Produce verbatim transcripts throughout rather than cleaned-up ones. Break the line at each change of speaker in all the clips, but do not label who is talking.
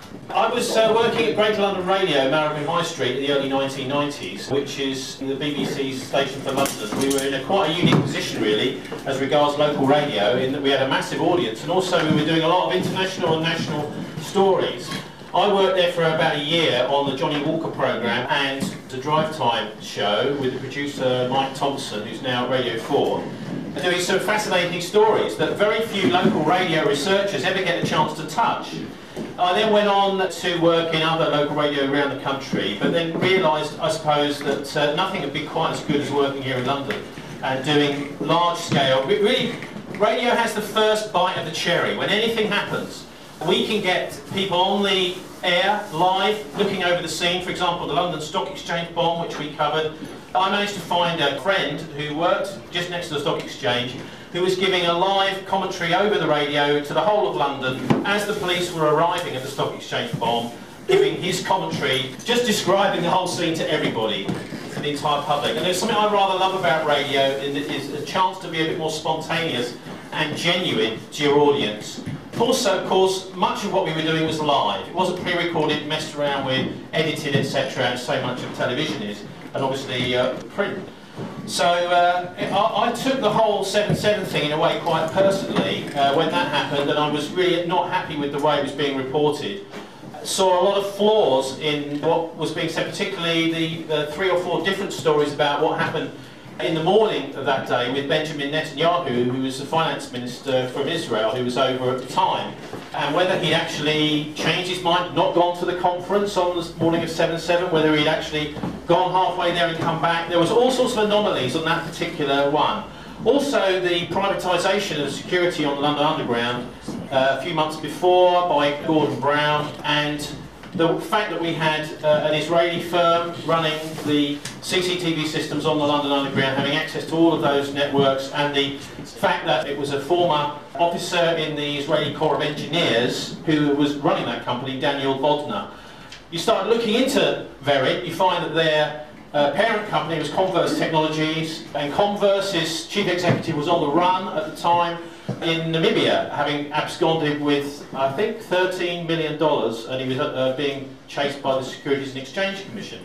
I was uh, working at Greater London Radio, Marylebone High Street, in the early nineteen nineties, which is the B B C's station for London. We were in a quite a unique position, really, as regards local radio, in that we had a massive audience, and also we were doing a lot of international and national stories. I worked there for about a year on the Johnny Walker programme and the Drive Time show with the producer Mike Thompson, who's now at Radio four, and doing some fascinating stories that very few local radio researchers ever get a chance to touch. I then went on to work in other local radio around the country, but then realised, I suppose, that uh, nothing would be quite as good as working here in London and doing large-scale. Really, radio has the first bite of the cherry. When anything happens, we can get people on the air, live, looking over the scene. For example, the London Stock Exchange bomb, which we covered. I managed to find a friend who worked just next to the Stock Exchange, who was giving a live commentary over the radio to the whole of London as the police were arriving at the Stock Exchange bomb, giving his commentary, just describing the whole scene to everybody, to the entire public. And there's something I rather love about radio, and it is a chance to be a bit more spontaneous and genuine to your audience. Also, of course, much of what we were doing was live. It wasn't pre-recorded, messed around with, edited, et cetera, as so much of television is, and obviously uh, print. So uh, I, I took the whole seven seven thing in a way quite personally uh, when that happened, and I was really not happy with the way it was being reported. Saw a lot of flaws in what was being said, particularly the, the three or four different stories about what happened in the morning of that day with Benjamin Netanyahu, who was the finance minister from Israel, who was over at the time, and whether he'd actually changed his mind, not gone to the conference on the morning of seven seven, whether he'd actually gone halfway there and come back. There was all sorts of anomalies on that particular one. Also, the privatisation of security on the London Underground uh, a few months before by Gordon Brown, and the fact that we had uh, an Israeli firm running the C C T V systems on the London Underground, having access to all of those networks, and the fact that it was a former officer in the Israeli Corps of Engineers who was running that company, Daniel Bodner. You start looking into Verit, you find that their uh, parent company was Converse Technologies, and Converse's chief executive was on the run at the time in Namibia, having absconded with, I think, thirteen million dollars, and he was uh, being chased by the Securities and Exchange Commission.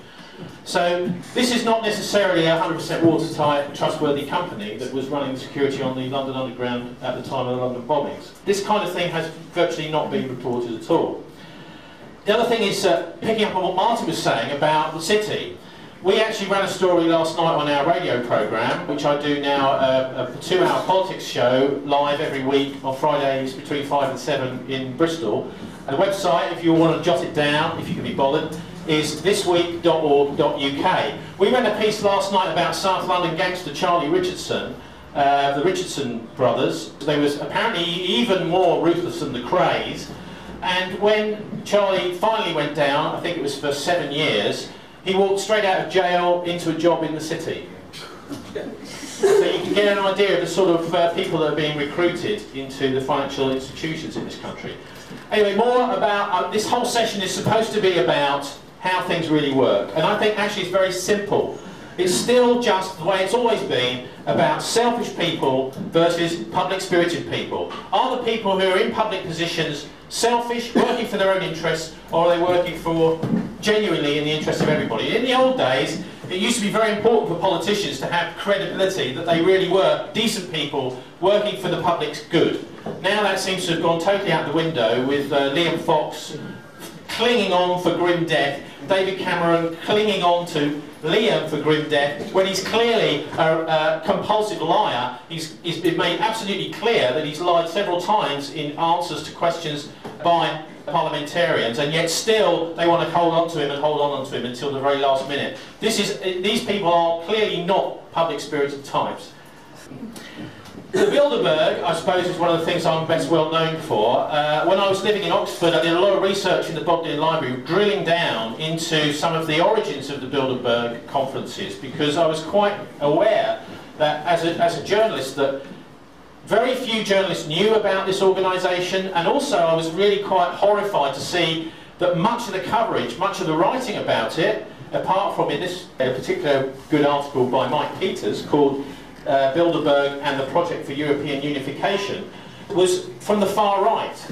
So this is not necessarily a one hundred percent watertight, trustworthy company that was running the security on the London Underground at the time of the London bombings. This kind of thing has virtually not been reported at all. The other thing is, uh, picking up on what Martin was saying about the city. We actually ran a story last night on our radio programme, which I do now, uh, a two-hour politics show live every week on Fridays between five and seven in Bristol. And the website, if you want to jot it down, if you can be bothered, is this week dot org dot U K. We ran a piece last night about South London gangster Charlie Richardson, uh, the Richardson brothers. They was apparently even more ruthless than the Krays. And when Charlie finally went down, I think it was for seven years, he walked straight out of jail into a job in the city. So you can get an idea of the sort of uh, people that are being recruited into the financial institutions in this country. Anyway, more about, uh, this whole session is supposed to be about how things really work. And I think actually it's very simple. It's still just the way it's always been, about selfish people versus public-spirited people. Are the people who are in public positions selfish, working for their own interests, or are they working for genuinely in the interest of everybody? In the old days, it used to be very important for politicians to have credibility that they really were decent people working for the public's good. Now that seems to have gone totally out the window, with uh, Liam Fox clinging on for grim death, David Cameron clinging on to Liam for grim death, when he's clearly a, a compulsive liar. He's, he's been made absolutely clear that he's lied several times in answers to questions by parliamentarians, and yet still they want to hold on to him and hold on to him until the very last minute. This is, these people are clearly not public-spirited types. The Bilderberg, I suppose, is one of the things I'm best well known for. Uh, when I was living in Oxford, I did a lot of research in the Bodleian Library, drilling down into some of the origins of the Bilderberg conferences, because I was quite aware that, as a, as a journalist, that very few journalists knew about this organisation, and also I was really quite horrified to see that much of the coverage, much of the writing about it, apart from in this particular good article by Mike Peters called Uh, Bilderberg and the Project for European Unification, was from the far right.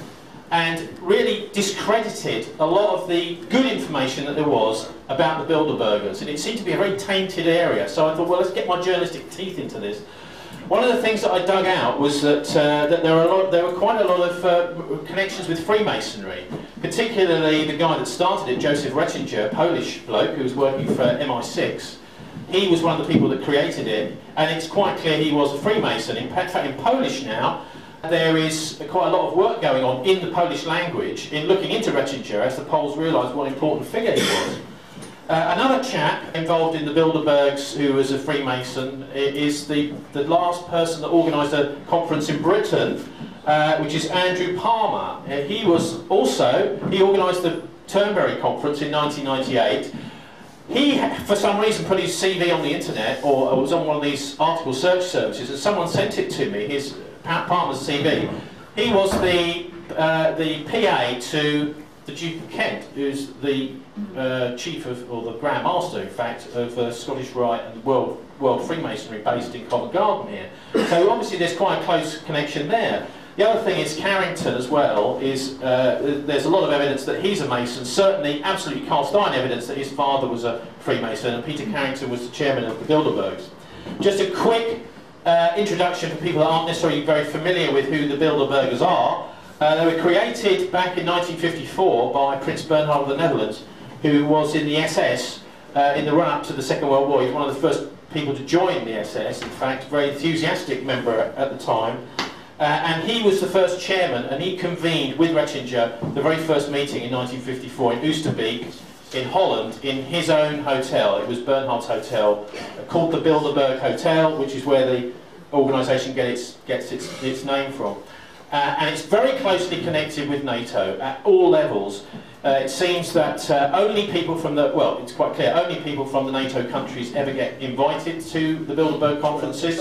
and really discredited a lot of the good information that there was about the Bilderbergers, and it seemed to be a very tainted area. So I thought, well, let's get my journalistic teeth into this. One of the things that I dug out was that, uh, that there, were a lot, there were quite a lot of uh, connections with Freemasonry, particularly the guy that started it, Joseph Rettinger, a Polish bloke who was working for M I six. He was one of the people that created it, and it's quite clear he was a Freemason. In fact, in Polish now, there is quite a lot of work going on in the Polish language in looking into Rettinger as the Poles realised what an important figure he was. Uh, another chap involved in the Bilderbergs who was a Freemason is the, the last person that organised a conference in Britain, uh, which is Andrew Palmer. Uh, he was also, he organised the Turnberry Conference in nineteen ninety-eight. He, for some reason, put his C V on the internet, or, or was on one of these article search services, and someone sent it to me, his Palmer's C V. He was the, uh, the P A to the Duke of Kent, who's the uh, chief of, or the Grand Master, in fact, of uh, Scottish Rite and World, World Freemasonry based in Covent Garden here. So obviously there's quite a close connection there. The other thing is Carrington as well, is uh, there's a lot of evidence that he's a Mason, certainly absolutely cast iron evidence that his father was a Freemason, and Peter Carrington was the chairman of the Bilderbergs. Just a quick uh, introduction for people that aren't necessarily very familiar with who the Bilderbergers are. Uh, they were created back in nineteen fifty-four by Prince Bernhard of the Netherlands, who was in the S S uh, in the run-up to the Second World War. He was one of the first people to join the S S, in fact, very enthusiastic member at the time. Uh, and he was the first chairman, and he convened with Rettinger the very first meeting in nineteen fifty-four in Oosterbeek, in Holland, in his own hotel. It was Bernhard's hotel, uh, called the Bilderberg Hotel, which is where the organisation get its, gets its, its name from. Uh, and it's very closely connected with NATO at all levels. Uh, it seems that uh, only people from the, well, it's quite clear, only people from the NATO countries ever get invited to the Bilderberg conferences.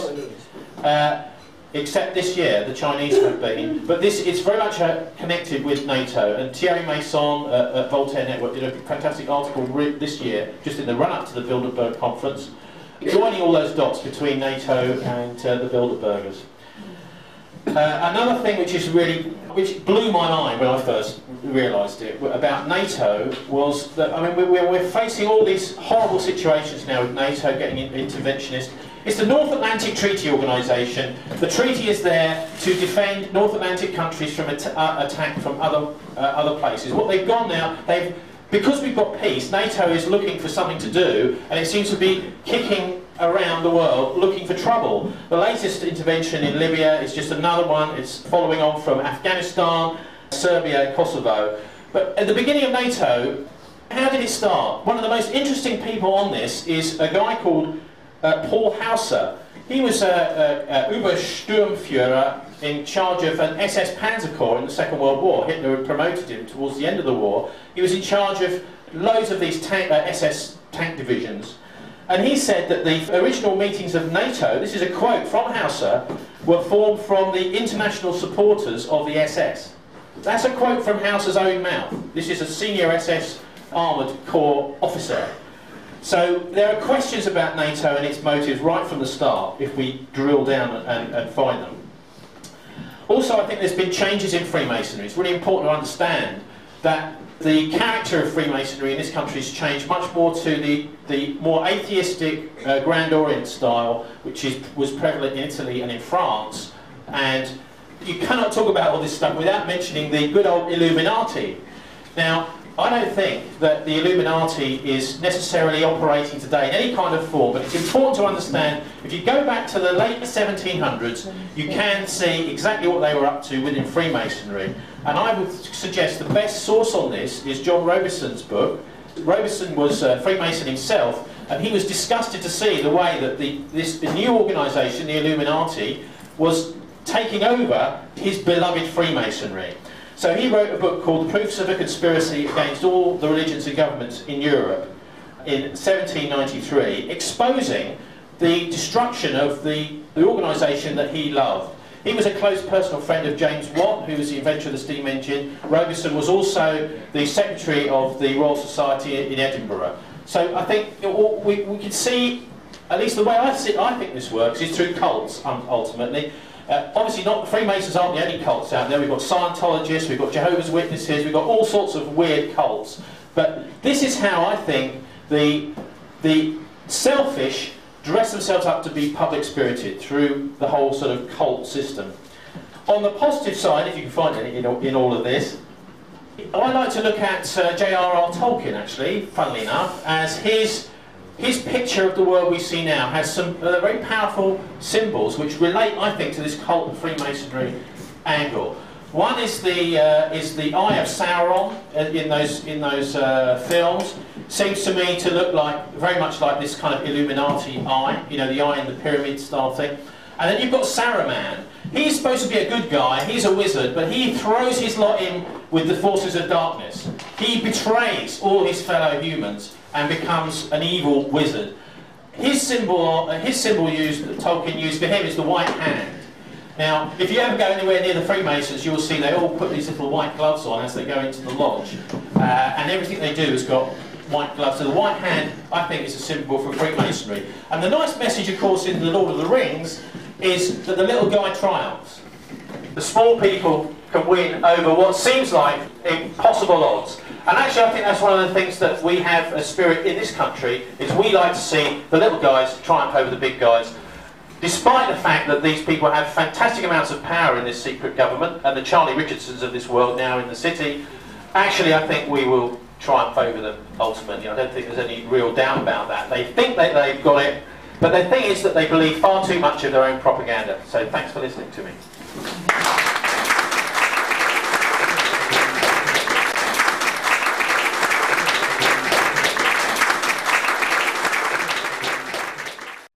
Uh, except this year, the Chinese have been. But this, it's very much uh, connected with NATO. And Thierry Meysson uh, at Voltaire Network did a fantastic article this year, just in the run-up to the Bilderberg conference, joining all those dots between NATO and uh, the Bilderbergers. Uh, another thing which is really, which blew my mind when I first realised it about NATO was that, I mean, we're, we're facing all these horrible situations now with NATO getting interventionist. It's the North Atlantic Treaty Organisation. The treaty is there to defend North Atlantic countries from at uh, attack from other, uh, other places. What they've gone now, they've, because we've got peace, NATO is looking for something to do, and it seems to be kicking around the world looking for trouble. The latest intervention in Libya is just another one. It's following on from Afghanistan, Serbia, and Kosovo. But at the beginning of NATO, how did it start? One of the most interesting people on this is a guy called uh, Paul Hauser. He was a, a, a Obersturmführer in charge of an S S Panzer Corps in the Second World War. Hitler had promoted him towards the end of the war. He was in charge of loads of these tank, uh, S S tank divisions. And he said that the original meetings of NATO, this is a quote from Hauser, were formed from the international supporters of the S S. That's a quote from Hauser's own mouth. This is a senior S S armoured corps officer. So there are questions about NATO and its motives right from the start, if we drill down and, and find them. Also, I think there's been changes in Freemasonry. It's really important to understand that the character of Freemasonry in this country has changed much more to the, the more atheistic uh, Grand Orient style, which is, was prevalent in Italy and in France. And you cannot talk about all this stuff without mentioning the good old Illuminati. Now, I don't think that the Illuminati is necessarily operating today in any kind of form, but it's important to understand, if you go back to the late seventeen hundreds, you can see exactly what they were up to within Freemasonry. And I would suggest the best source on this is John Robison's book. Robison was a Freemason himself, and he was disgusted to see the way that the, this the new organisation, the Illuminati, was taking over his beloved Freemasonry. So he wrote a book called The Proofs of a Conspiracy Against All the Religions and Governments in Europe in seventeen ninety-three, exposing the destruction of the, the organisation that he loved. He was a close personal friend of James Watt, who was the inventor of the steam engine. Robison was also the secretary of the Royal Society in Edinburgh. So I think we, we can see, at least the way I, see, I think this works, is through cults, ultimately. Uh, obviously, not Freemasons aren't the only cults out there. We've got Scientologists, we've got Jehovah's Witnesses, we've got all sorts of weird cults. But this is how I think the, the selfish dress themselves up to be public-spirited through the whole sort of cult system. On the positive side, if you can find any in, in all of this, I like to look at uh, J R R Tolkien, actually, funnily enough, as his, his picture of the world we see now has some uh, very powerful symbols which relate, I think, to this cult and Freemasonry angle. One is the, uh, is the Eye of Sauron in those, in those uh, films. Seems to me to look like, very much like this kind of Illuminati eye, you know, the eye in the pyramid style thing. And then you've got Saruman. He's supposed to be a good guy, he's a wizard, but he throws his lot in with the forces of darkness. He betrays all his fellow humans and becomes an evil wizard. His symbol, uh, his symbol used, that Tolkien used for him is the white hand. Now, if you ever go anywhere near the Freemasons, you'll see they all put these little white gloves on as they go into the lodge. Uh, and everything they do has got white gloves. So the white hand, I think, is a symbol for Freemasonry. And the nice message, of course, in The Lord of the Rings is that the little guy triumphs. The small people can win over what seems like impossible odds. And actually, I think that's one of the things that we have a spirit in this country, is we like to see the little guys triumph over the big guys. Despite the fact that these people have fantastic amounts of power in this secret government, and the Charlie Richardsons of this world now in the city, actually I think we will triumph over them ultimately. I don't think there's any real doubt about that. They think that they've got it, but the thing is that they believe far too much of their own propaganda. So thanks for listening to me.